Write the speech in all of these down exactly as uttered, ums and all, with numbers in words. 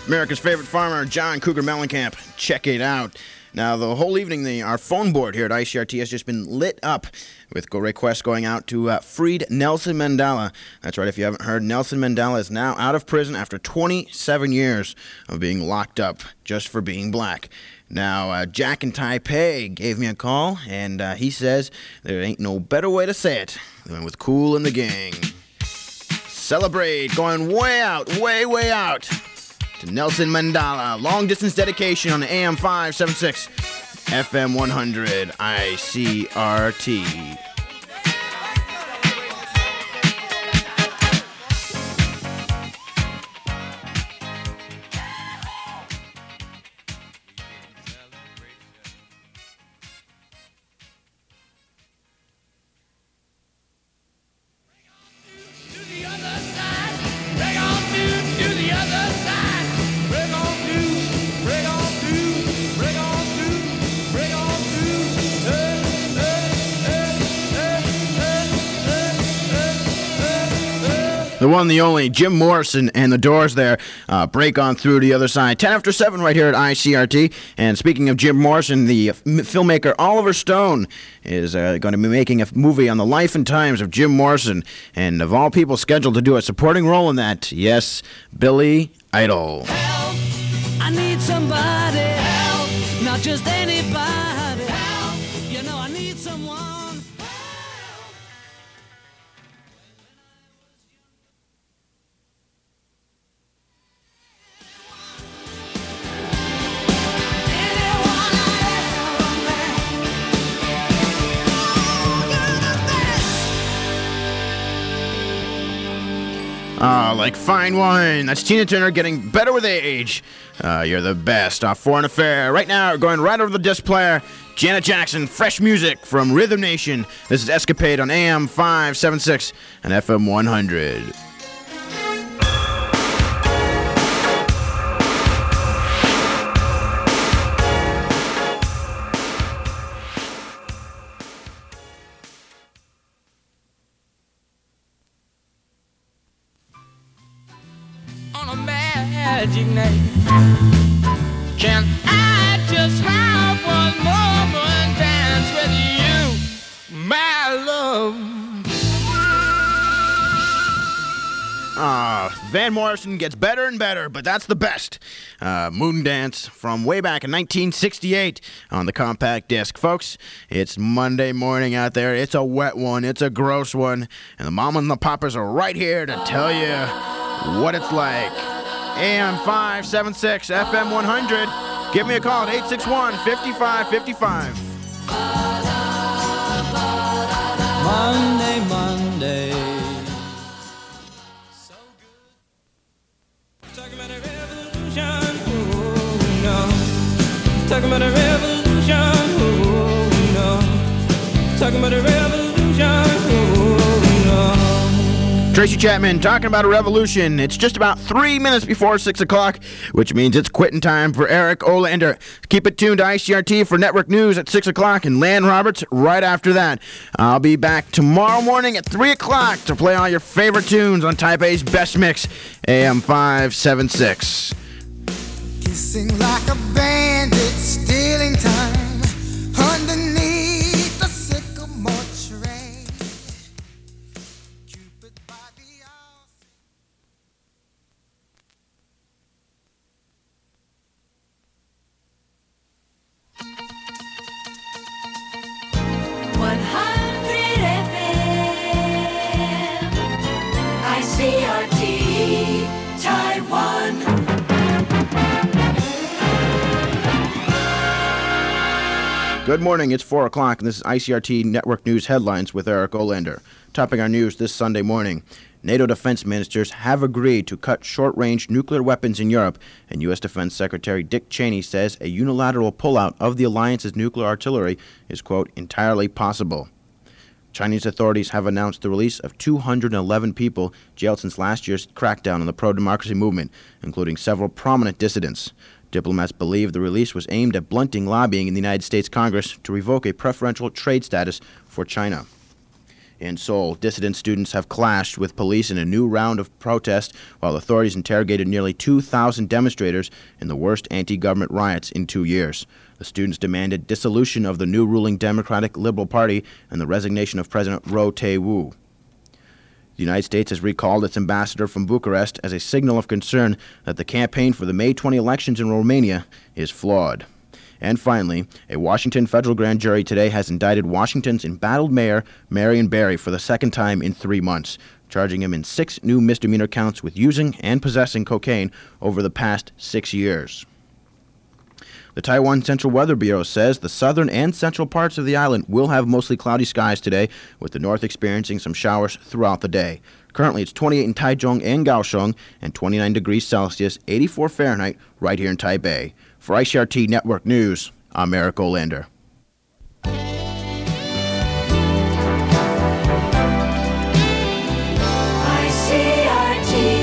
America's favorite farmer, John Cougar Mellencamp. Check it out. Now, the whole evening, the, our phone board here at I C R T has just been lit up with requests going out to uh, freed Nelson Mandela. That's right, if you haven't heard, Nelson Mandela is now out of prison after twenty-seven years of being locked up just for being black. Now, uh, Jack in Taipei gave me a call, and uh, he says there ain't no better way to say it than with Kool and the Gang. Celebrate, going way out, way, way out to Nelson Mandela. Long distance dedication on the A M five seventy-six, F M one hundred, I C R T. The one, the only, Jim Morrison and the Doors there uh, break on through to the other side. ten after seven right here at I C R T. And speaking of Jim Morrison, the f- filmmaker Oliver Stone is uh, going to be making a movie on the life and times of Jim Morrison. And of all people scheduled to do a supporting role in that, yes, Billy Idol. Help, I need somebody. Help, not just anybody. Help, you know I need someone. Ah, like fine wine. That's Tina Turner getting better with age. Uh, you're the best. Off Foreign Affair. Right now, we're going right over the disc player. Janet Jackson, fresh music from Rhythm Nation. This is Escapade on A M five seventy-six and F M one hundred. Magic night. Can I just have one moment dance with you, my love? Ah, Van Morrison gets better and better, but that's the best. Uh, Moon Dance from way back in nineteen sixty-eight on the compact disc. Folks, it's Monday morning out there. It's a wet one. It's a gross one. And the mama and the papas are right here to tell you what it's like. A M five seventy-six, F M one hundred. Give me a call at eight six one, five five five five. Monday, Monday. So good. Talking about a revolution. Oh, no. Talking about a revolution. Oh, no. Talking about a revolution. Oh, no. Tracy Chapman talking about a revolution. It's just about three minutes before six o'clock, which means it's quitting time for Eric Olander. Keep it tuned to I C R T for network news at six o'clock and Lan Roberts right after that. I'll be back tomorrow morning at three o'clock to play all your favorite tunes on Taipei's Best Mix, A M five seventy-six. Kissing like a bandit, stealing time underneath the sycamore tree. Cupid by the hour. one hundred F M, I C R T, Taiwan. Good morning, it's four o'clock, and this is I C R T Network News Headlines with Eric Olander. Topping our news this Sunday morning, NATO defense ministers have agreed to cut short-range nuclear weapons in Europe, and U S Defense Secretary Dick Cheney says a unilateral pullout of the alliance's nuclear artillery is, quote, entirely possible. Chinese authorities have announced the release of two hundred eleven people jailed since last year's crackdown on the pro-democracy movement, including several prominent dissidents. Diplomats believe the release was aimed at blunting lobbying in the United States Congress to revoke a preferential trade status for China. In Seoul, dissident students have clashed with police in a new round of protest while authorities interrogated nearly two thousand demonstrators in the worst anti-government riots in two years. The students demanded dissolution of the new ruling Democratic Liberal Party and the resignation of President Roh Tae-woo. The United States has recalled its ambassador from Bucharest as a signal of concern that the campaign for the May twentieth elections in Romania is flawed. And finally, a Washington federal grand jury today has indicted Washington's embattled mayor, Marion Barry, for the second time in three months, charging him in six new misdemeanor counts with using and possessing cocaine over the past six years. The Taiwan Central Weather Bureau says the southern and central parts of the island will have mostly cloudy skies today, with the north experiencing some showers throughout the day. Currently, it's twenty-eight in Taichung and Kaohsiung and twenty-nine degrees Celsius, eighty-four Fahrenheit, right here in Taipei. For I C R T Network News, I'm Eric Olander. I C R T.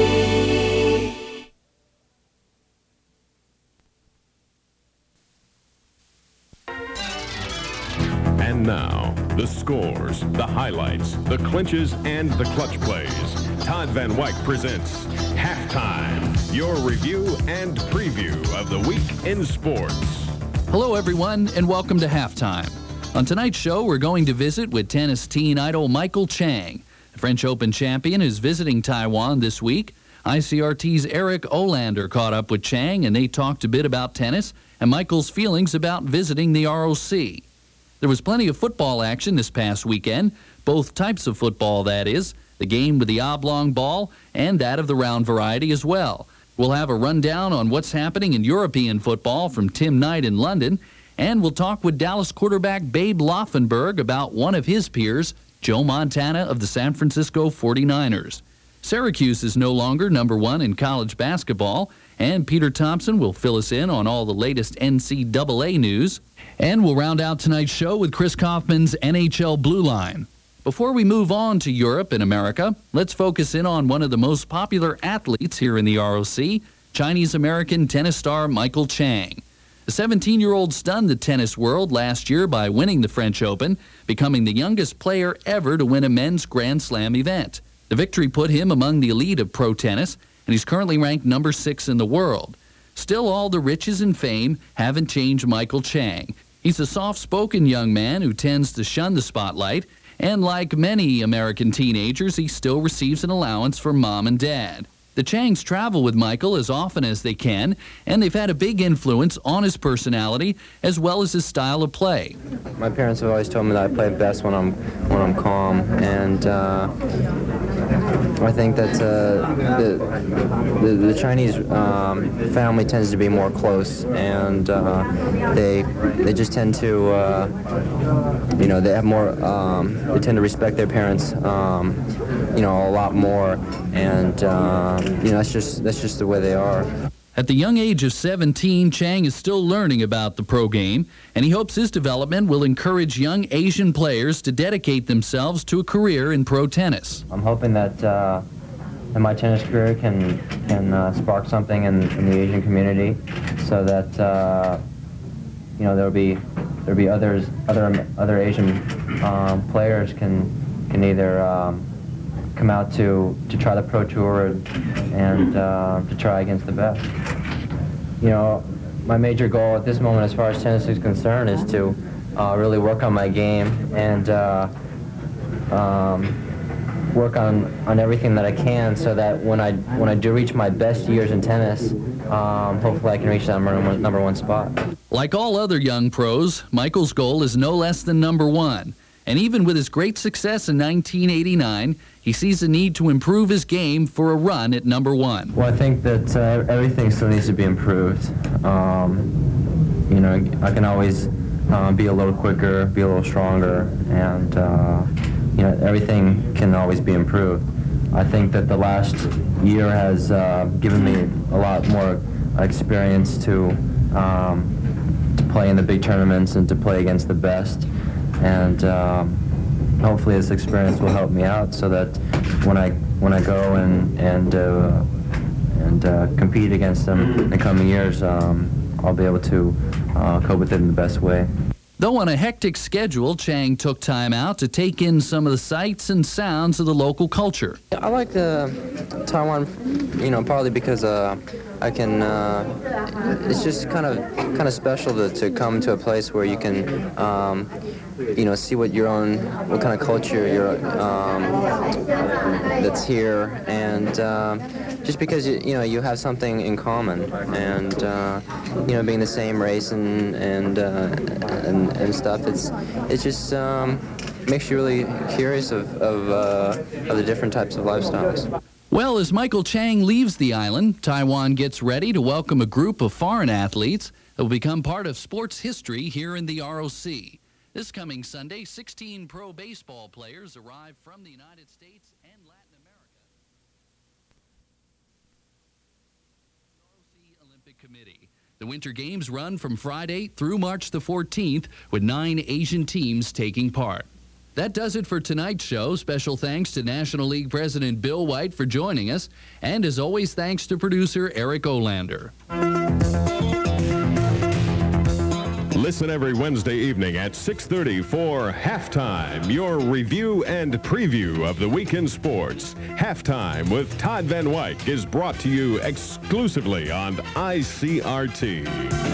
And now, the scores, the highlights, the clinches, and the clutch plays. Todd Van Wyk presents Halftime, your review and preview of the week in sports. Hello, everyone, and welcome to Halftime. On tonight's show, we're going to visit with tennis teen idol Michael Chang. The French Open champion is visiting Taiwan this week. I C R T's Eric Olander caught up with Chang, and they talked a bit about tennis and Michael's feelings about visiting the R O C. There was plenty of football action this past weekend, both types of football, that is, the game with the oblong ball and that of the round variety as well. We'll have a rundown on what's happening in European football from Tim Knight in London, and we'll talk with Dallas quarterback Babe Laufenberg about one of his peers, Joe Montana of the San Francisco forty-niners. Syracuse is no longer number one in college basketball, and Peter Thompson will fill us in on all the latest N C double A news. And we'll round out tonight's show with Chris Kaufman's N H L Blue Line. Before we move on to Europe and America, let's focus in on one of the most popular athletes here in the R O C, Chinese-American tennis star Michael Chang. The seventeen-year-old stunned the tennis world last year by winning the French Open, becoming the youngest player ever to win a men's Grand Slam event. The victory put him among the elite of pro tennis, and he's currently ranked number six in the world. Still, all the riches and fame haven't changed Michael Chang. He's a soft-spoken young man who tends to shun the spotlight, and like many American teenagers, he still receives an allowance from mom and dad. The Changs travel with Michael as often as they can, and they've had a big influence on his personality as well as his style of play. My parents have always told me that I play best when I'm when I'm calm, and uh, I think that uh, the, the the Chinese um, family tends to be more close, and uh, they they just tend to uh, you know they have more um, they tend to respect their parents um, you know a lot more, and uh, you know that's just that's just the way they are. At the young age of seventeen, Chang is still learning about the pro game, and he hopes his development will encourage young Asian players to dedicate themselves to a career in pro tennis. I'm hoping that, uh, that my tennis career can can uh, spark something in, in the Asian community, so that uh, you know there'll be there'll be others other other Asian um, players can can either um, come out to to try the pro tour and uh, to try against the best. You know, my major goal at this moment, as far as tennis is concerned, is to uh, really work on my game and uh, um, work on, on everything that I can, so that when I when I do reach my best years in tennis, um, hopefully I can reach that number one, number one spot. Like all other young pros, Michael's goal is no less than number one. And even with his great success in nineteen eighty-nine, he sees the need to improve his game for a run at number one. Well, I think that uh, everything still needs to be improved. Um, you know, I can always uh, be a little quicker, be a little stronger, and uh, you know, everything can always be improved. I think that the last year has uh, given me a lot more experience to um, to play in the big tournaments and to play against the best. And um, hopefully this experience will help me out, so that when I when I go and and uh, and uh, compete against them in the coming years, um, I'll be able to uh, cope with it in the best way. Though on a hectic schedule, Chang took time out to take in some of the sights and sounds of the local culture. I like uh, Taiwan, you know, partly because uh, I can. Uh, it's just kind of kind of special to, to come to a place where you can, um, you know, see what your own, what kind of culture you're, um, that's here, and uh, just because you, you know you have something in common, and uh, you know, being the same race and and uh, and, and stuff, it's it's just. Um, makes you really curious of of, uh, of the different types of lifestyles. Well, as Michael Chang leaves the island, Taiwan gets ready to welcome a group of foreign athletes that will become part of sports history here in the R O C. This coming Sunday, sixteen pro baseball players arrive from the United States and Latin America. R O C Olympic Committee. The Winter Games run from Friday through March the fourteenth, with nine Asian teams taking part. That does it for tonight's show. Special thanks to National League President Bill White for joining us. And as always, thanks to producer Eric Olander. Listen every Wednesday evening at six thirty for Halftime, your review and preview of the weekend sports. Halftime with Todd Van Wyk is brought to you exclusively on I C R T.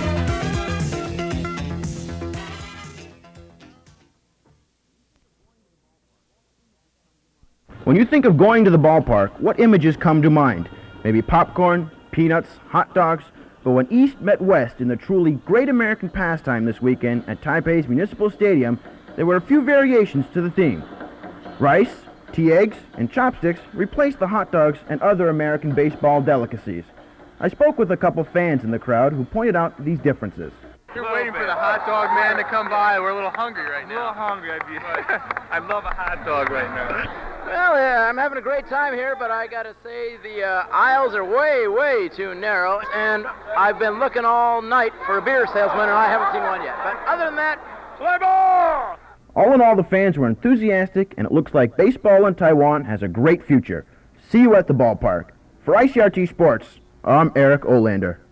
When you think of going to the ballpark, what images come to mind? Maybe popcorn, peanuts, hot dogs. But when East met West in the truly great American pastime this weekend at Taipei's Municipal Stadium, there were a few variations to the theme. Rice, tea eggs, and chopsticks replaced the hot dogs and other American baseball delicacies. I spoke with a couple fans in the crowd who pointed out these differences. You're waiting for the hot dog man to come by. We're a little hungry right now. A little hungry. I'd be, I love a hot dog right now. Well, yeah, I'm having a great time here, but I gotta say the uh, aisles are way, way too narrow, and I've been looking all night for a beer salesman, and I haven't seen one yet. But other than that, play ball! All in all, the fans were enthusiastic, and it looks like baseball in Taiwan has a great future. See you at the ballpark. For I C R T Sports, I'm Eric Olander.